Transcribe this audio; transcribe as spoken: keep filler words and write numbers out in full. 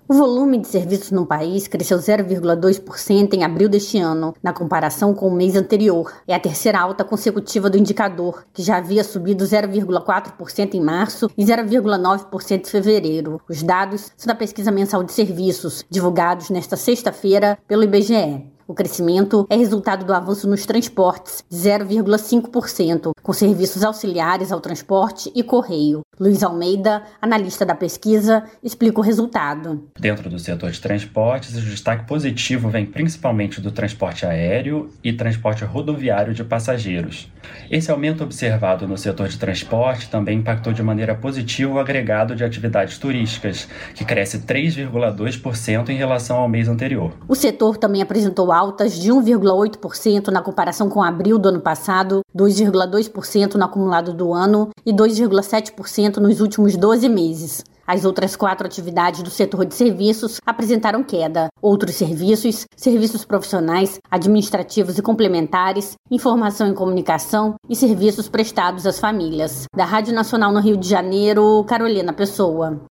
O volume de serviços no país cresceu zero vírgula dois por cento em abril deste ano, na comparação com o mês anterior. É a terceira alta consecutiva do indicador, que já havia subido zero vírgula quatro por cento em março e zero vírgula nove por cento em fevereiro. Os dados são da pesquisa mensal de serviços, divulgados nesta sexta-feira pelo I B G E. O crescimento é resultado do avanço nos transportes, de zero vírgula cinco por cento, com serviços auxiliares ao transporte e correio. Luiz Almeida, analista da pesquisa, explica o resultado. Dentro do setor de transportes, o destaque positivo vem principalmente do transporte aéreo e transporte rodoviário de passageiros. Esse aumento observado no setor de transporte também impactou de maneira positiva o agregado de atividades turísticas, que cresce três vírgula dois por cento em relação ao mês anterior. O setor também apresentou altas de um vírgula oito por cento na comparação com abril do ano passado, dois vírgula dois por cento no acumulado do ano e dois vírgula sete por cento nos últimos doze meses. As outras quatro atividades do setor de serviços apresentaram queda. Outros serviços, serviços profissionais, administrativos e complementares, informação e comunicação e serviços prestados às famílias. Da Rádio Nacional no Rio de Janeiro, Carolina Pessoa.